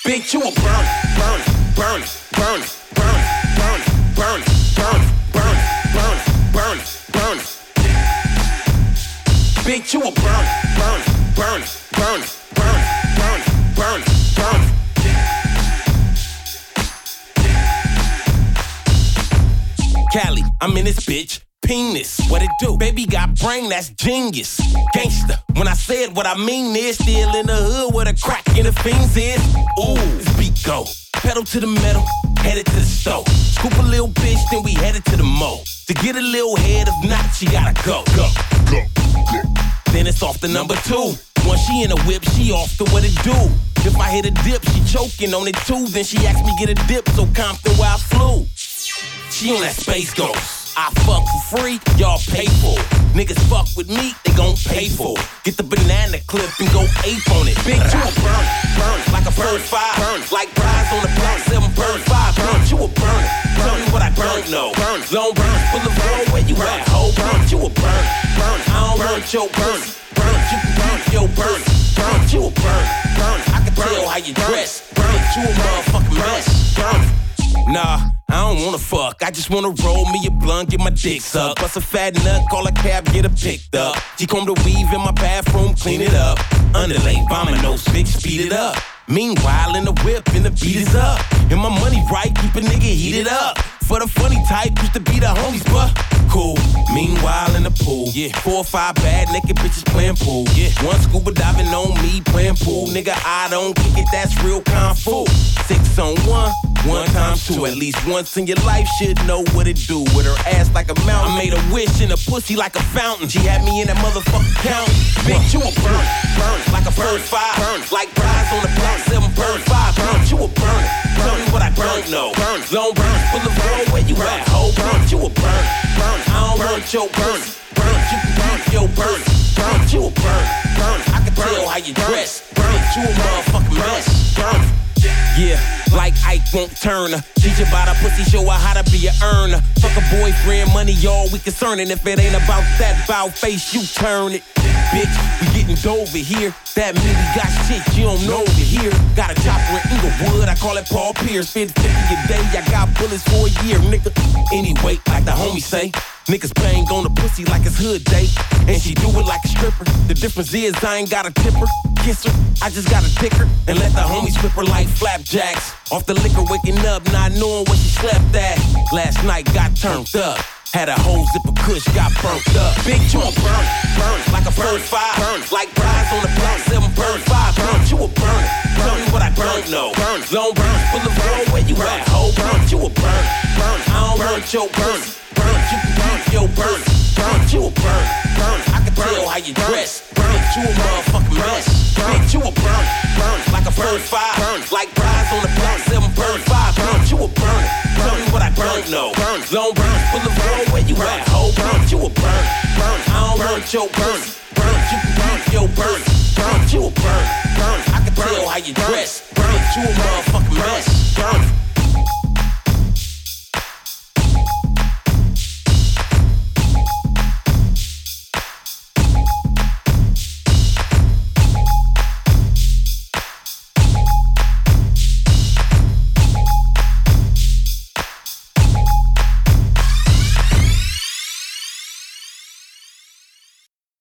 Bitch, you a burner, burner, burner, burner, burner, burner, burner, burner, burner, burner, burner, burner. Bitch, you a burner, burner, burner, burner, burner, burner, burner, burner. Cali, I'm in this bitch. Penis, what it do? Baby got brain, that's genius. Gangsta, when I said what I mean is still in the hood where the crack in the fiends is. Ooh, this beat go. Pedal to the metal, headed to the stove. Scoop a little bitch, then we headed to the mo. To get a little head, if not, she gotta go. Go, go, go. Then it's off to number 2. Once she in a whip, she off to what it do. If I hit a dip, she choking on it too. Then she asked me get a dip, so Compton where I flew. She on that Space Ghost. I fuck for free, y'all pay for it. Niggas fuck with me, they gon' pay for it. Get the banana clip and go ape on it. Bitch, you a burner, burner, like a burn 5. Burn, like brides on the block, 7 burn 5. Burn, you a burner. Tell me what I don't know. Burn, long burn, full of roll, where you at, ho? Burn, you a burner. Burn, I don't burn your burn. Burn, you can burn your burn. Burn, you a burner. Burn, I can tell how you dress. Burn, you a motherfucking mess. Burn. Nah, I don't wanna fuck, I just wanna roll me a blunt, get my dick sucked. Bust a fat nut, call a cab, get her picked up. She comb the weave in my bathroom, clean it up. Underlay, Vominos, bitch, speed it up. Meanwhile, in the whip, and the beat is up. And my money right, keep a nigga heated up. For the funny type, used to be the homies, but cool. Meanwhile, in the pool, yeah. 4 or 5 bad naked bitches playing pool, yeah. One scuba diving on me, playing pool. Nigga, I don't kick it, that's real kung fu. 6 on 1, 1 times 2. At least once in your life, should know what it do. With her ass like a mountain, I made a wish in a pussy like a fountain. She had me in that motherfucking count. Bitch, you a burner, burner, like a burn 5. Burn, like brides on the block, 7 burn 5. Burn, you a burner. Tell me what I don't know. Burn, long burn, full of roll, where you at, ho? Burn, you a burner. Burn, I don't burn your burn. Burn, you can burn your burn. Burn, you a burner. Burn, I can tell how you dress. Burn, you a motherfucking mess. Burn. Yeah, like Ike won't turn her. Teach her about her pussy, show her how to be an earner. Fuck a boyfriend, money, all we concerning. If it ain't about that bow face, you turn it. Bitch, we getting over here. That mean we got shit you don't know over here. Got a chopper in Inglewood, I call it Paul Pierce. 50 a day, I got bullets for a year, nigga. Anyway, like the homie say, niggas bang on the pussy like it's hood day. And she do it like a stripper. The difference is I ain't got a tipper. Kiss her, I just got a dick her. And let the homies flip her like flapjacks. Off the liquor, waking up, not knowing where she slept at. Last night got turned up. Had a whole zipper kush, got burnt up. Big you a burner, burner, like a burn 5. Burn, like brides on the block, 7 burn 5. Burn, you a burner. Tell me what I don't know. Burn, long burn, full of roll, where you at, ho? Burn, you a burner. Burn, I don't burn your burn. Burn, you can burn your burn. Burn, you a burner. Burn, I can tell how you dress. Burn, you a motherfucking mess. Burn, you a burner. Burn, like a burn 5. Burn, like brides on the block, 7 burn 5. Burn, you a burner. Tell me what I don't know. Burn, long burn, full of roll, where you at, ho? Burn, you a burner. Burn, I don't burn your burn. Burn, you can burn your burn. Burn, you a burner. Burn, I can tell how you dress. Burn, you a motherfucking mess. Burn.